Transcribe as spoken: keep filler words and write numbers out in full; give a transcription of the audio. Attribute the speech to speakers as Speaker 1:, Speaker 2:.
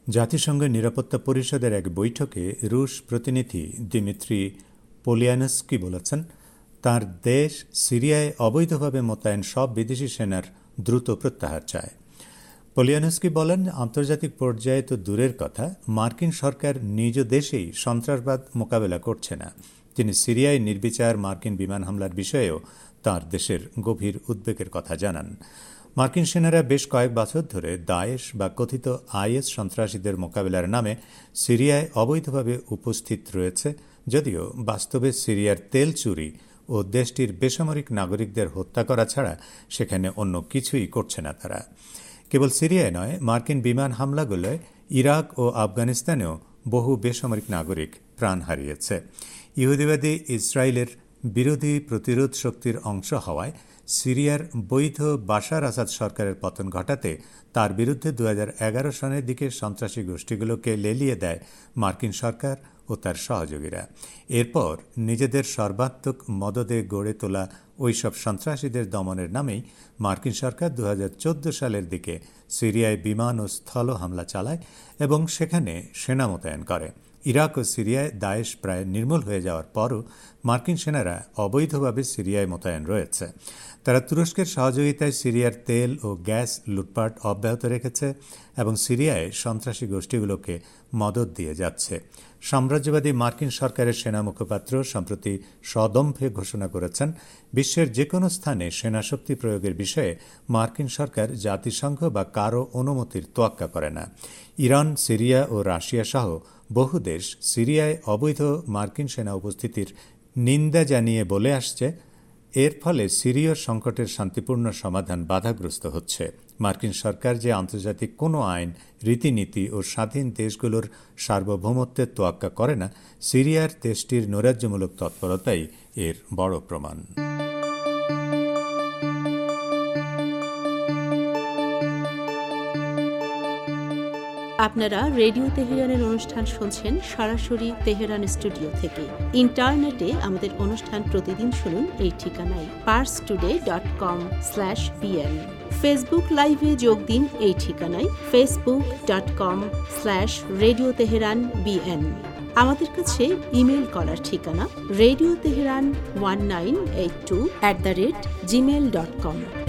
Speaker 1: জাতিসংঘের নিরাপত্তা পরিষদের এক বৈঠকে রুশ প্রতিনিধি দিমিত্রি পোলিয়ানস্কি বলেছেন, তার দেশ সিরিয়ায় অবৈধভাবে মোতায়েন সব বিদেশি সেনার দ্রুত প্রত্যাহার চায়। পোলিয়ানস্কি বলেন, আন্তর্জাতিক পর্যায়ে তো দূরের কথা, মার্কিন সরকার নিজ দেশেই সন্ত্রাসবাদ মোকাবেলা করছে না। তিনি সিরিয়ায় নির্বিচার মার্কিন বিমান হামলার বিষয়েও তার দেশের গভীর উদ্বেগের কথা জানান। মার্কিন সেনারা বেশ কয়েক বছর ধরে দায়েশ বা কথিত আইএস সন্ত্রাসীদের মোকাবিলার নামে সিরিয়ায় অবৈধভাবে উপস্থিত রয়েছে, যদিও বাস্তবে সিরিয়ার তেল চুরি ও দেশটির বেসামরিক নাগরিকদের হত্যা করা ছাড়া সেখানে অন্য কিছুই করছে না তারা। কেবল সিরিয়ায় নয়, মার্কিন বিমান হামলাগুলোয় ইরাক ও আফগানিস্তানেও বহু বেসামরিক নাগরিক প্রাণ হারিয়েছে। ইহুদিবাদী ইসরায়েলের বিরোধী প্রতিরোধ শক্তির অংশ হওয়ায় সিরিয়ার বৈধ বাশার আসাদ সরকারের পতন ঘটাতে তার বিরুদ্ধে দু হাজার এগারো সনের দিকে সন্ত্রাসী গোষ্ঠীগুলোকে লেলিয়ে দেয় মার্কিন সরকার ও তার সহযোগীরা। এরপর নিজেদের সর্বাত্মক মদদে গড়ে তোলা ওইসব সন্ত্রাসীদের দমনের নামেই মার্কিন সরকার দু হাজার চোদ্দ সালের দিকে সিরিয়ায় বিমান ও স্থল হামলা চালায় এবং সেখানে সেনা মোতায়েন করে। ইরাক ও সিরিয়ায় দায়েশ প্রায় নির্মূল হয়ে যাওয়ার পরও মার্কিন সেনারা অবৈধভাবে সিরিয়ায় মোতায়েন রয়েছে। তারা তুরস্কের সহযোগিতায় সিরিয়ার তেল ও গ্যাস লুটপাট অব্যাহত রেখেছে এবং সিরিয়ায় সন্ত্রাসী গোষ্ঠীগুলোকে মদত দিয়ে যাচ্ছে। সাম্রাজ্যবাদী মার্কিন সরকারের সেনা মুখপাত্র সম্প্রতি সদম্ভে ঘোষণা করেছেন, বিশ্বের যে কোনো স্থানে সেনাশক্তি প্রয়োগের বিষয়ে মার্কিন সরকার জাতিসংঘ বা কারও অনুমতির তোয়াক্কা করে না। ইরান, সিরিয়া ও রাশিয়া সহ বহু দেশ সিরিয়ায় অবৈধ মার্কিন সেনা উপস্থিতির নিন্দা জানিয়ে বলে আসছে, এর ফলে সিরীয় সংকটের শান্তিপূর্ণ সমাধান বাধাগ্রস্ত হচ্ছে। মার্কিন সরকার যে আন্তর্জাতিক কোনো আইন, রীতিনীতি ও স্বাধীন দেশগুলোর সার্বভৌমত্বের তোয়াক্কা করে না, সিরিয়ার দেশটির নৈরাজ্যমূলক তৎপরতাই এর বড় প্রমাণ।
Speaker 2: আপনারা রেডিও তেহরানের অনুষ্ঠান শুনছেন সরাসরি তেহরান স্টুডিও থেকে। ইন্টারনেটে আমাদের অনুষ্ঠান প্রতিদিন শুনুন এই ঠিকানায় Pars today dot com slash B N. Facebook লাইভে যোগ দিন এই ঠিকানায় Facebook dot com slash radio Tehran B N. আমাদের কাছে ইমেল করার ঠিকানা radio Tehran one nine eight two at the rate Gmail dot com.